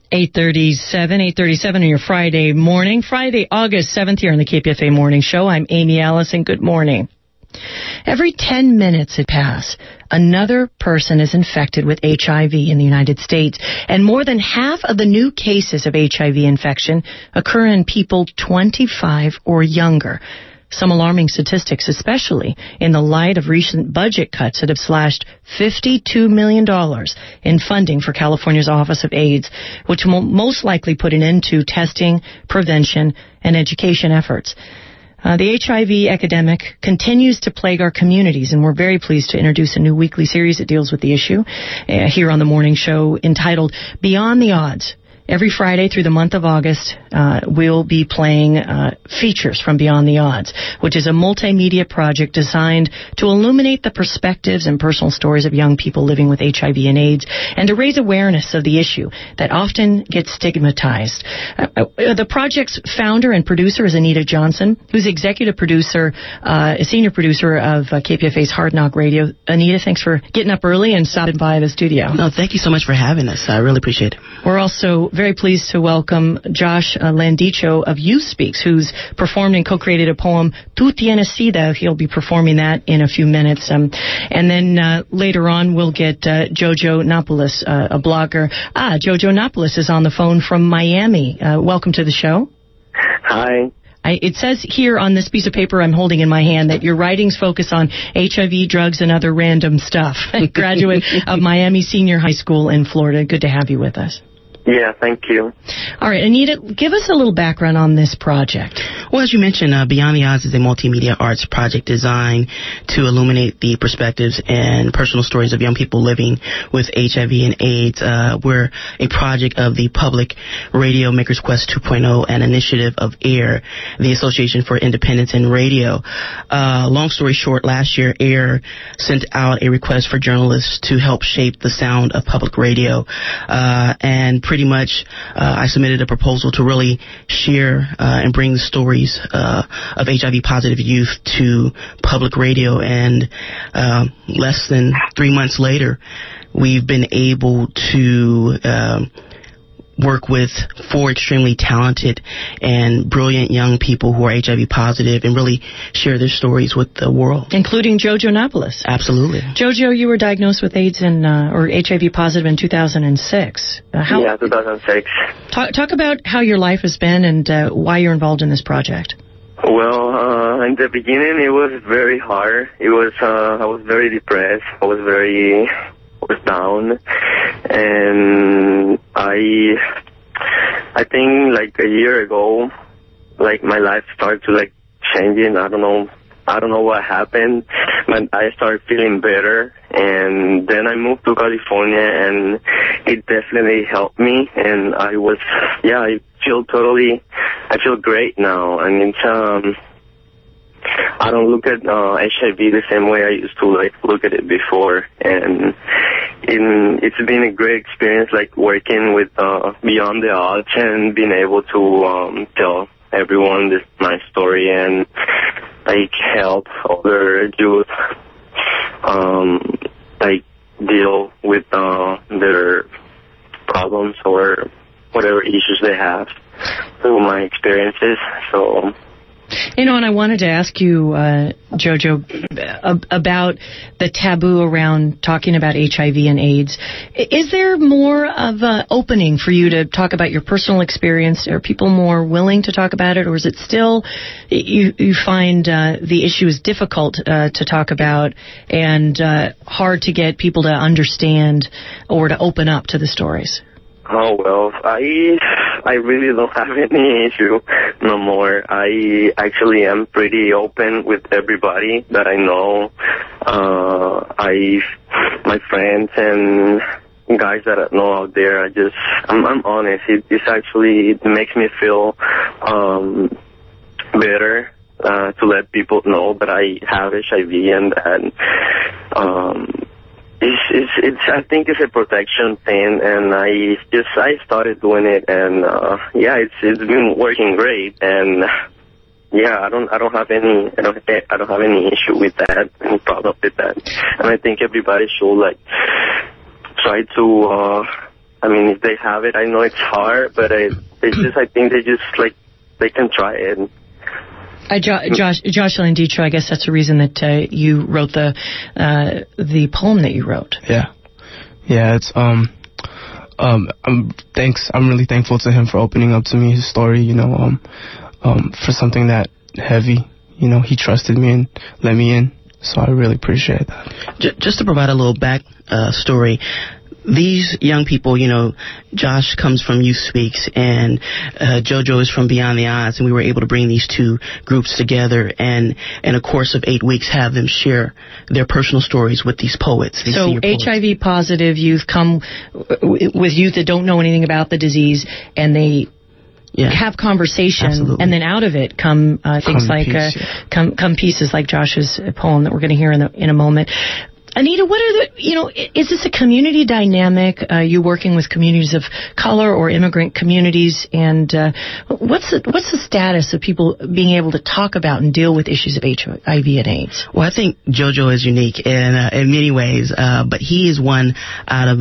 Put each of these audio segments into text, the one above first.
8:37 on your Friday morning. Friday, August 7th here on the KPFA Morning Show. I'm Amy Allison. Good morning. Every 10 minutes that pass, another person is infected with HIV in the United States. And more than half of the new cases of HIV infection occur in people 25 or younger. Some alarming statistics, especially in the light of recent budget cuts that have slashed $52 million in funding for California's Office of AIDS, which will most likely put an end to testing, prevention, and education efforts. The HIV epidemic continues to plague our communities, and we're very pleased to introduce a new weekly series that deals with the issue here on the morning show entitled Beyond the Odds. Every Friday through the month of August, we'll be playing features from Beyond the Odds, which is a multimedia project designed to illuminate the perspectives and personal stories of young people living with HIV and AIDS and to raise awareness of the issue that often gets stigmatized. The project's founder and producer is Anita Johnson, who's executive producer, senior producer of KPFA's Hard Knock Radio. Anita, thanks for getting up early and stopping by the studio. No, thank you so much for having us. I really appreciate it. We're also very pleased to welcome Josh Landicho of Youth Speaks, who's performed and co-created a poem, Tu Tienes Sida. He'll be performing that in a few minutes. And then later on, we'll get Jojo Napoles, a blogger. Jojo Napoles is on the phone from Miami. Welcome to the show. Hi. It says here on this piece of paper I'm holding in my hand that your writings focus on HIV, drugs, and other random stuff. Graduate of Miami Senior High School in Florida. Good to have you with us. Yeah, thank you. All right, Anita, give us a little background on this project. Well, as you mentioned, Beyond the Odds is a multimedia arts project designed to illuminate the perspectives and personal stories of young people living with HIV and AIDS. We're a project of the Public Radio Makers Quest 2.0, an initiative of AIR, the Association for Independence in Radio. Long story short, last year, AIR sent out a request for journalists to help shape the sound of public radio, and pretty much I submitted a proposal to really share and bring the stories of HIV-positive youth to public radio. And less than 3 months later, we've been able to work with 4 extremely talented and brilliant young people who are HIV positive and really share their stories with the world. Including Jojo Napoles. Absolutely. Jojo, you were diagnosed with AIDS or HIV positive in 2006. Yeah, 2006. Talk about how your life has been and why you're involved in this project. Well, in the beginning it was very hard. It was I was very depressed. I was down, and I think like a year ago, like my life started to like changing. I don't know what happened, but I started feeling better, and then I moved to California, and it definitely helped me, and I feel great now, and it's I don't look at HIV the same way I used to like look at it before, and it's been a great experience like working with Beyond the Odds and being able to tell everyone my story and like help other youth like deal with their problems or whatever issues they have through my experiences. So. You know, and I wanted to ask you, Jojo, about the taboo around talking about HIV and AIDS. Is there more of an opening for you to talk about your personal experience? Are people more willing to talk about it, or is it still you find the issue is difficult to talk about and hard to get people to understand or to open up to the stories? Oh, well, I really don't have any issue no more. I actually am pretty open with everybody that I know. My friends and guys that I know out there, I'm honest. It makes me feel better to let people know that I have HIV and that I think it's a protection thing, and I started doing it, and it's been working great, and I don't have any issue with that, any problem with that, and I think everybody should like try to I mean, if they have it, I know it's hard, but I think they can try it. Jocelyn Dietro, I guess that's the reason that you wrote the poem that you wrote. Yeah, it's I'm really thankful to him for opening up to me his story. For something that heavy. He trusted me and let me in, so I really appreciate that. Just to provide a little back story. These young people, Josh comes from Youth Speaks, and JoJo is from Beyond the Odds, and we were able to bring these two groups together and in a course of 8 weeks have them share their personal stories with these poets. So HIV positive youth come with youth that don't know anything about the disease, and they have conversation. Absolutely. And then out of it come things like come pieces like Josh's poem that we're going to hear in a moment. Anita, what are is this a community dynamic? You working with communities of color or immigrant communities, and what's the status of people being able to talk about and deal with issues of HIV and AIDS? Well, I think JoJo is unique in many ways, but he is one out of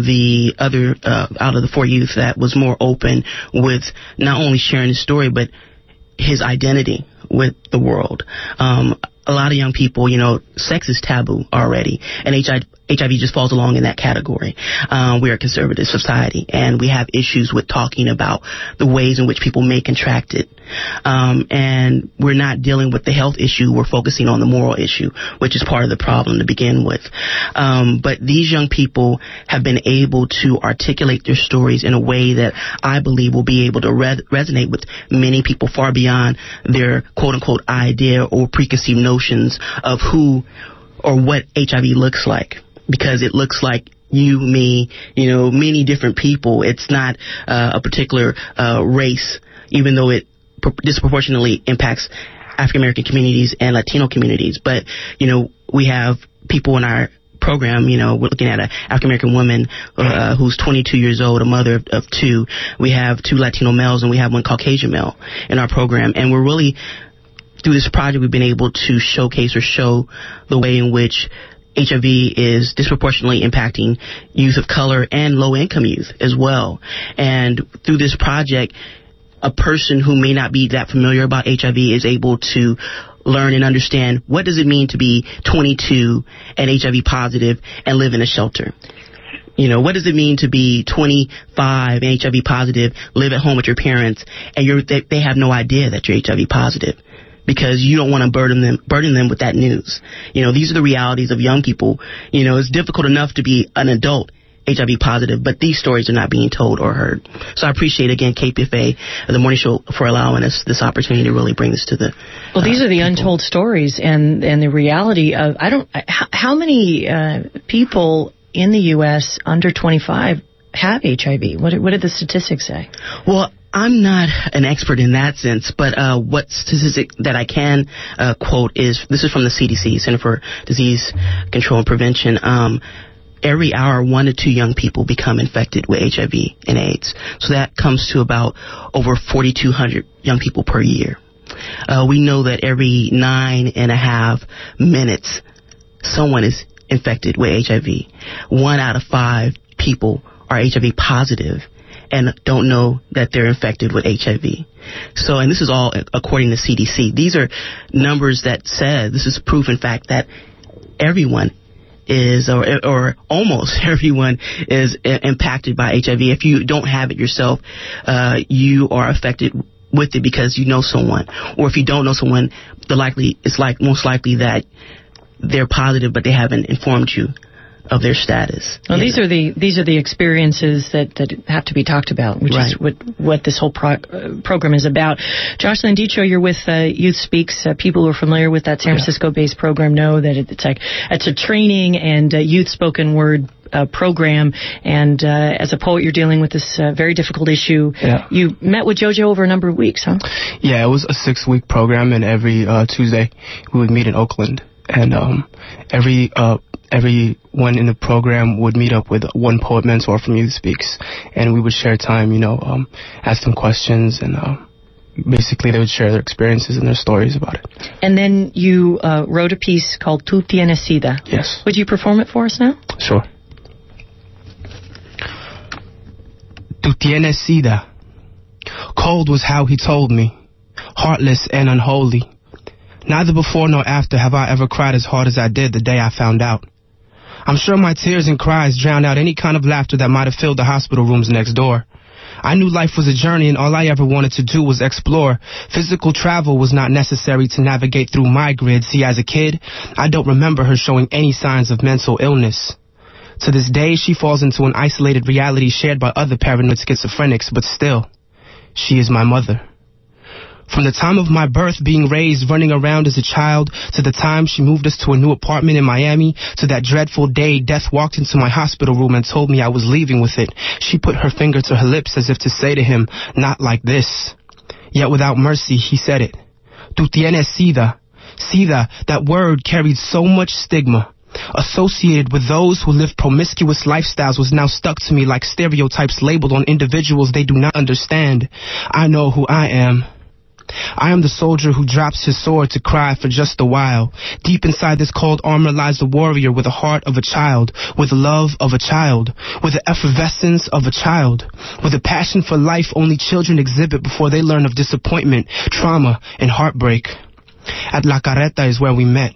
the 4 youth that was more open with not only sharing his story but his identity with the world. A lot of young people, sex is taboo already, and HIV just falls along in that category. We're a conservative society, and we have issues with talking about the ways in which people may contract it. And we're not dealing with the health issue. We're focusing on the moral issue, which is part of the problem to begin with. But these young people have been able to articulate their stories in a way that I believe will be able to resonate with many people far beyond their quote-unquote idea or preconceived notions of who or what HIV looks like. Because it looks like you, me, many different people. It's not a particular race, even though it disproportionately impacts African American communities and Latino communities. But, we have people in our program, we're looking at an African American woman who's 22 years old, a mother of 2. We have 2 Latino males, and we have 1 Caucasian male in our program. And we're really, through this project, we've been able to showcase or show the way in which HIV is disproportionately impacting youth of color and low-income youth as well. And through this project, a person who may not be that familiar about HIV is able to learn and understand what does it mean to be 22 and HIV positive and live in a shelter. What does it mean to be 25 and HIV positive, live at home with your parents, and they have no idea that you're HIV positive? Because you don't want to burden them with that news. These are the realities of young people. It's difficult enough to be an adult HIV positive, but these stories are not being told or heard. So I appreciate, again, KPFA, the morning show, for allowing us this opportunity to really bring this to the Well, these are the people. Untold stories and the reality of, how many people in the U.S. under 25 have HIV? What did the statistics say? Well, I'm not an expert in that sense, but what statistic that I can quote is, this is from the CDC, Center for Disease Control and Prevention. Every hour, 1 to 2 young people become infected with HIV and AIDS. So that comes to about over 4,200 young people per year. We know that every 9.5 minutes, someone is infected with HIV. 1 out of 5 people are HIV positive and don't know that they're infected with HIV. So, and this is all according to CDC. These are numbers that said, this is proof, in fact, that everyone is, or almost everyone is impacted by HIV. If you don't have it yourself, you are affected with it because you know someone. Or if you don't know someone, it's most likely that they're positive, but they haven't informed you of their status. Well, these are the experiences that have to be talked about, which is what this whole program is about. Jocelyn Dietro, you're with Youth Speaks. People who are familiar with that San Francisco-based program know that it's a training and youth spoken word program, and as a poet, you're dealing with this very difficult issue. Yeah. You met with JoJo over a number of weeks, huh? Yeah, it was a 6-week program, and every Tuesday we would meet in Oakland, and everyone in the program would meet up with one poet mentor from Youth Speaks, and we would share time, ask them questions, and basically they would share their experiences and their stories about it. And then you wrote a piece called Tu Tienes Sida. Yes. Would you perform it for us now? Sure. Tu tienes sida. Cold was how he told me, heartless and unholy. Neither before nor after have I ever cried as hard as I did the day I found out. I'm sure my tears and cries drowned out any kind of laughter that might have filled the hospital rooms next door. I knew life was a journey and all I ever wanted to do was explore. Physical travel was not necessary to navigate through my grid. See, as a kid, I don't remember her showing any signs of mental illness. To this day, she falls into an isolated reality shared by other paranoid schizophrenics, but still, she is my mother. From the time of my birth, being raised, running around as a child, to the time she moved us to a new apartment in Miami, to that dreadful day death walked into my hospital room and told me I was leaving with it, she put her finger to her lips as if to say to him, not like this. Yet without mercy, he said it. Tu tienes sida. Sida, that word carried so much stigma. Associated with those who live promiscuous lifestyles was now stuck to me like stereotypes labeled on individuals they do not understand. I know who I am. I am the soldier who drops his sword to cry for just a while. Deep inside this cold armor lies the warrior with the heart of a child, with love of a child, with the effervescence of a child, with a passion for life only children exhibit before they learn of disappointment, trauma, and heartbreak. At La Carreta is where we met.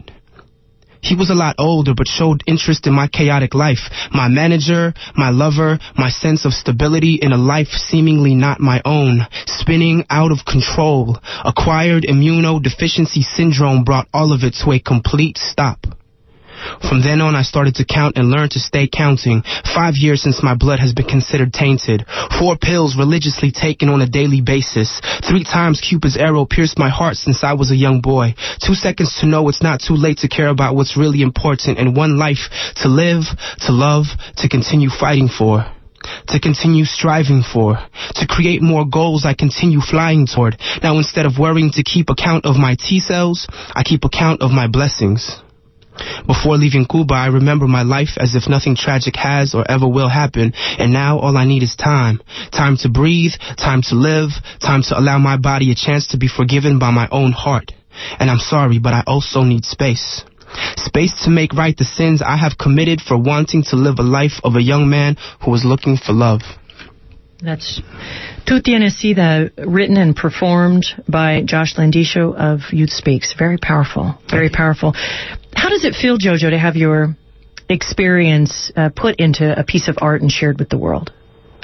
He was a lot older but showed interest in my chaotic life, my manager, my lover, my sense of stability in a life seemingly not my own, spinning out of control. Acquired immunodeficiency syndrome brought all of it to a complete stop. From then on, I started to count and learn to stay counting. 5 years since my blood has been considered tainted. 4 pills religiously taken on a daily basis. 3 times Cupid's arrow pierced my heart since I was a young boy. 2 seconds to know it's not too late to care about what's really important. And 1 life to live, to love, to continue fighting for. To continue striving for, to create more goals I continue flying toward. Now instead of worrying to keep account of my T cells, I keep account of my blessings. Before leaving Cuba, I remember my life as if nothing tragic has or ever will happen, and now all I need is time. Time to breathe, time to live, time to allow my body a chance to be forgiven by my own heart. And I'm sorry, but I also need space. Space to make right the sins I have committed for wanting to live a life of a young man who was looking for love. That's Tu Tienes Sida, written and performed by Josh Landisho of Youth Speaks. Very powerful, very powerful. How does it feel, Jojo, to have your experience put into a piece of art and shared with the world?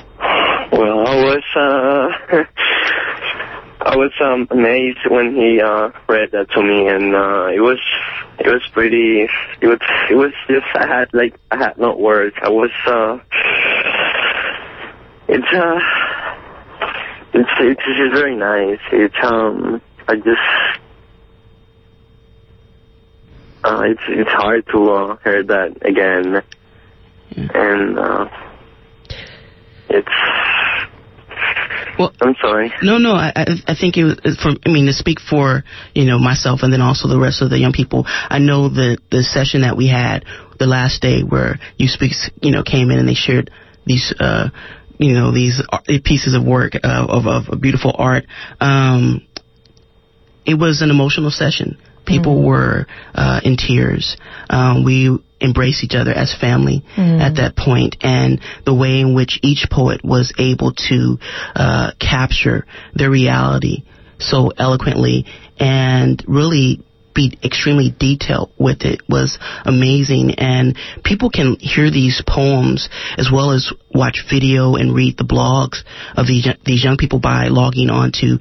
Well, I was amazed when he read that to me, and it was pretty. It was just I had no words. I was It's just very nice. It's hard to hear that again, and it's. Well, I'm sorry. No. I think it was to speak for myself and then also the rest of the young people. I know that the session that we had the last day where Youth Speaks came in and they shared these. These pieces of work, of beautiful art. It was an emotional session. People were in tears. We embraced each other as family at that point, and the way in which each poet was able to capture their reality so eloquently and really be extremely detailed with it was amazing. And people can hear these poems as well as watch video and read the blogs of these young people by logging on to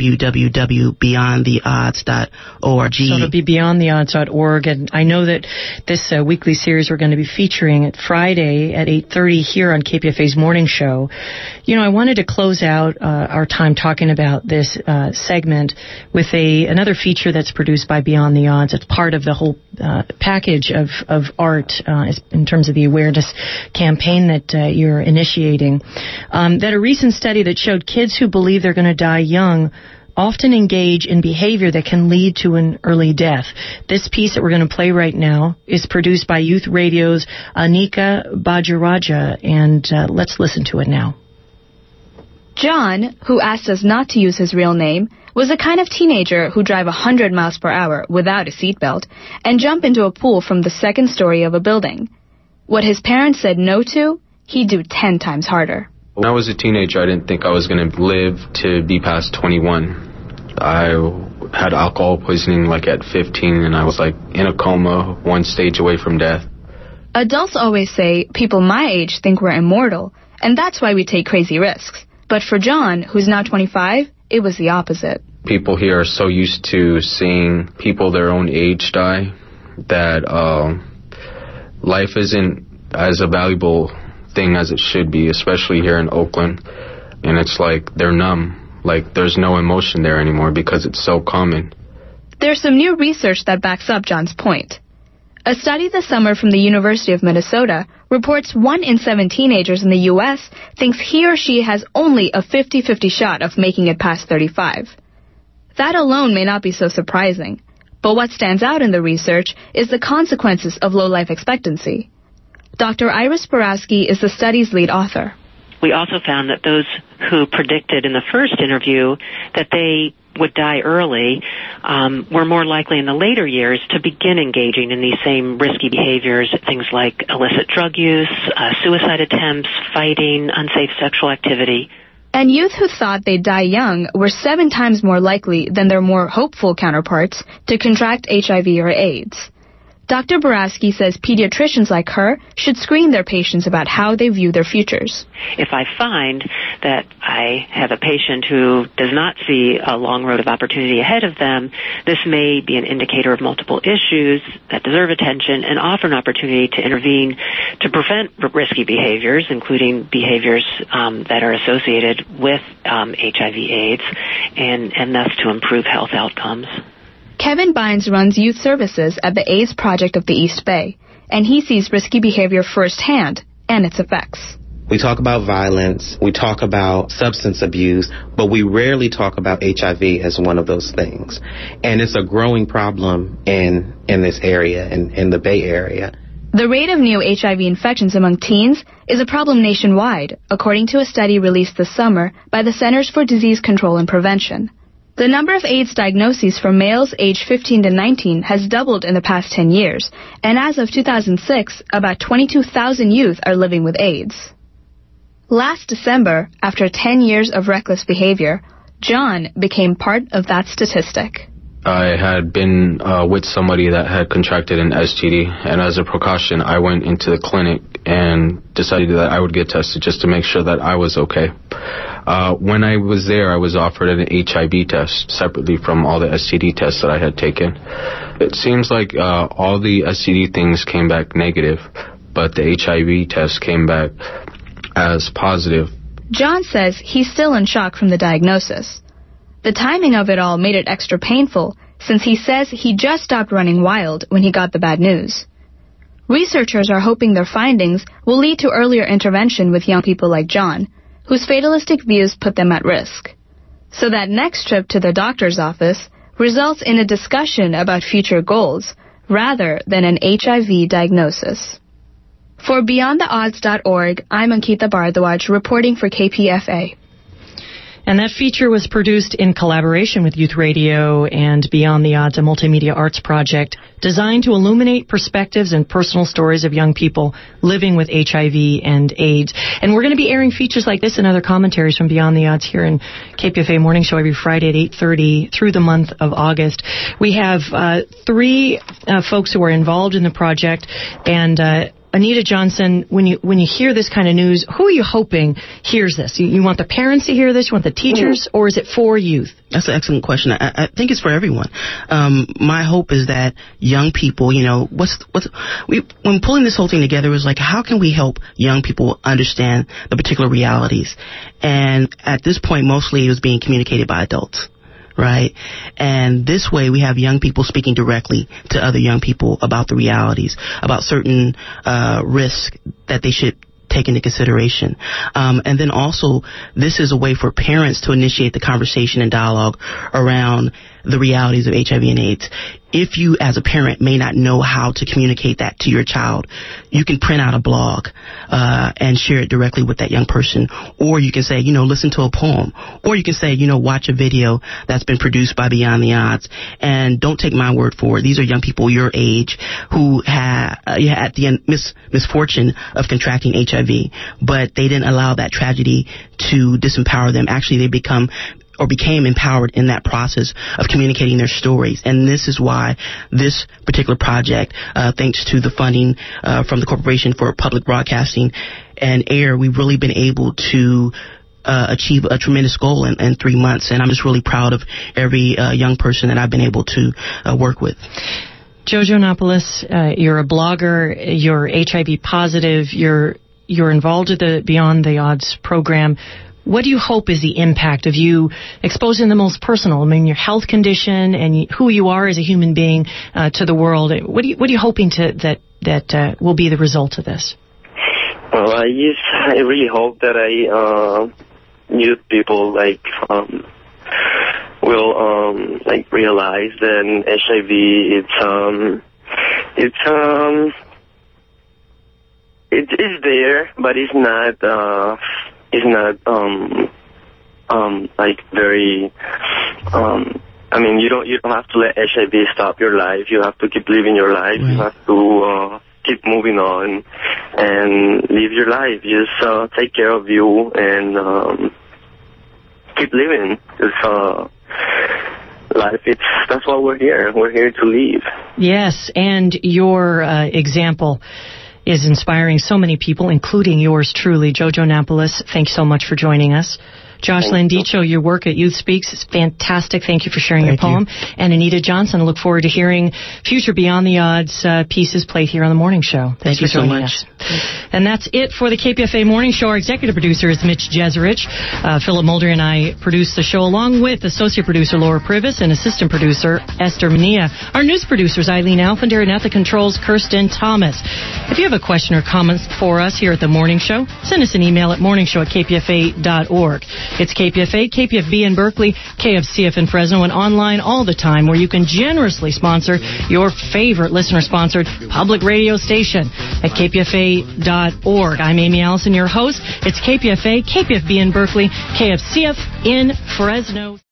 www.beyondtheodds.org. So it'll be beyondtheodds.org. And I know that this weekly series we're going to be featuring at Friday at 8:30 here on KPFA's Morning Show. I wanted to close out our time talking about this segment with another feature that's produced by Beyond the Odds. It's part of the whole package of art in terms of the awareness campaign that you're initiating. That a recent study that showed kids who believe they're going to die young often engage in behavior that can lead to an early death. This piece that we're going to play right now is produced by Youth Radio's Anika Bajaraja, and let's listen to it now. John, who asked us not to use his real name, was the kind of teenager who drive 100 miles per hour without a seatbelt and jump into a pool from the second story of a building. What his parents said no to, he'd do 10 times harder. When I was a teenager, I didn't think I was going to live to be past 21. I had alcohol poisoning like at 15, and I was like in a coma, one stage away from death. Adults always say people my age think we're immortal, and that's why we take crazy risks. But for John, who's now 25, it was the opposite. People here are so used to seeing people their own age die that life isn't as a valuable thing as it should be, especially here in Oakland. And it's like they're numb, like there's no emotion there anymore because it's so common. There's some new research that backs up John's point. A study this summer from the University of Minnesota reports 1 in 7 teenagers in the U.S. thinks he or she has only a 50-50 shot of making it past 35. That alone may not be so surprising, but what stands out in the research is the consequences of low life expectancy. Dr. Iris Borowski is the study's lead author. We also found that those who predicted in the first interview that they would die early were more likely in the later years to begin engaging in these same risky behaviors, things like illicit drug use, suicide attempts, fighting, unsafe sexual activity. And youth who thought they'd die young were 7 times more likely than their more hopeful counterparts to contract HIV or AIDS. Dr. Borowski says pediatricians like her should screen their patients about how they view their futures. If I find that I have a patient who does not see a long road of opportunity ahead of them, this may be an indicator of multiple issues that deserve attention and offer an opportunity to intervene to prevent risky behaviors, including behaviors that are associated with HIV/AIDS, and thus to improve health outcomes. Kevin Bynes runs youth services at the AIDS Project of the East Bay, and he sees risky behavior firsthand and its effects. We talk about violence, we talk about substance abuse, but we rarely talk about HIV as one of those things. And it's a growing problem in this area, in the Bay Area. The rate of new HIV infections among teens is a problem nationwide, according to a study released this summer by the Centers for Disease Control and Prevention. The number of AIDS diagnoses for males aged 15 to 19 has doubled in the past 10 years, and as of 2006, about 22,000 youth are living with AIDS. Last December, after 10 years of reckless behavior, John became part of that statistic. I had been with somebody that had contracted an STD, and as a precaution, I went into the clinic and decided that I would get tested just to make sure that I was okay. When I was there, I was offered an HIV test separately from all the STD tests that I had taken. It seems like all the STD things came back negative, but the HIV test came back as positive. John says he's still in shock from the diagnosis. The timing of it all made it extra painful, since he says he just stopped running wild when he got the bad news. Researchers are hoping their findings will lead to earlier intervention with young people like John, whose fatalistic views put them at risk. So that next trip to the doctor's office results in a discussion about future goals, rather than an HIV diagnosis. For BeyondTheOdds.org, I'm Ankita Bharadwaj reporting for KPFA. And that feature was produced in collaboration with Youth Radio and Beyond the Odds, a multimedia arts project designed to illuminate perspectives and personal stories of young people living with HIV and AIDS. And we're going to be airing features like this and other commentaries from Beyond the Odds here in KPFA Morning Show every Friday at 8:30 through the month of August. We have 3 folks who are involved in the project, and Anita Johnson, when you hear this kind of news, who are you hoping hears this? You want the parents to hear this? You want the teachers? Or is it for youth? That's an excellent question. I think it's for everyone. My hope is that young people, when pulling this whole thing together, it was like, how can we help young people understand the particular realities? And at this point, mostly it was being communicated by adults. Right? And this way we have young people speaking directly to other young people about the realities, about certain risks that they should take into consideration. And then also, this is a way for parents to initiate the conversation and dialogue around the realities of HIV and AIDS. If you, as a parent, may not know how to communicate that to your child, you can print out a blog and share it directly with that young person. Or you can say, listen to a poem. Or you can say, watch a video that's been produced by Beyond the Odds. And don't take my word for it. These are young people your age who had the misfortune of contracting HIV, but they didn't allow that tragedy to disempower them. Actually, they became empowered in that process of communicating their stories. And this is why this particular project, thanks to the funding from the Corporation for Public Broadcasting and Air, we've really been able to achieve a tremendous goal in 3 months. And I'm just really proud of every young person that I've been able to work with. Jojo Nopulis, you're a blogger, you're HIV positive, you're involved with the Beyond the Odds program. What do you hope is the impact of you exposing the most personal, your health condition and who you are as a human being to the world? What are you hoping that will be the result of this? Well, I really hope that youth people will realize that HIV it's there, but it's not very you don't have to let HIV stop your life. You have to keep living your life. Right. You have to keep moving on and live your life. Just take care of you and keep living. Life, that's why we're here. We're here to live. Yes, and your example is inspiring so many people, including yours truly. Jojo Nopulis, thanks so much for joining us. Josh Landicho, your work at Youth Speaks is fantastic. Thank you for sharing your poem. And Anita Johnson, I look forward to hearing future Beyond the Odds pieces played here on the Morning Show. Thanks for joining us. And that's it for the KPFA Morning Show. Our executive producer is Mitch Jeserich. Philip Mulder and I produce the show along with associate producer Laura Privis and assistant producer Esther Mania. Our news producer is Eileen Alfender, and at the controls, Kirsten Thomas. If you have a question or comment for us here at the Morning Show, send us an email at morningshow@kpfa.org. It's KPFA, KPFB in Berkeley, KFCF in Fresno, and online all the time, where you can generously sponsor your favorite listener-sponsored public radio station at kpfa.org. I'm Amy Allison, your host. It's KPFA, KPFB in Berkeley, KFCF in Fresno.